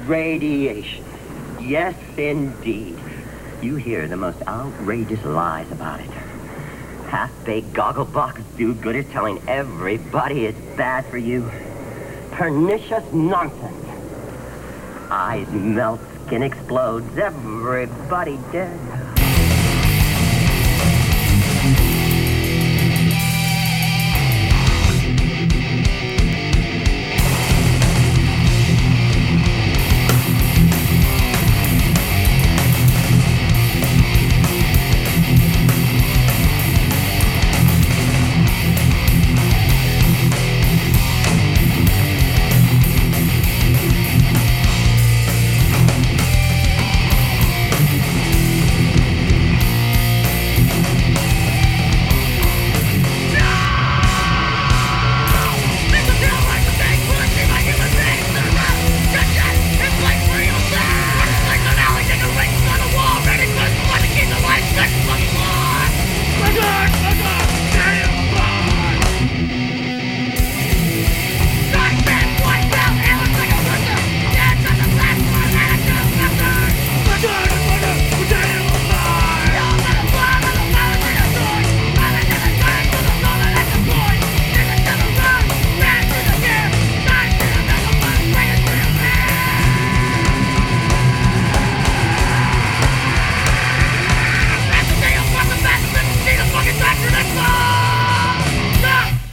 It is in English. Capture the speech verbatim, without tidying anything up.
Radiation. Yes, indeed. You hear the most outrageous lies about it. Half-baked gogglebox do-gooders telling everybody it's bad for you. Pernicious nonsense. Eyes melt, skin explodes, everybody dead.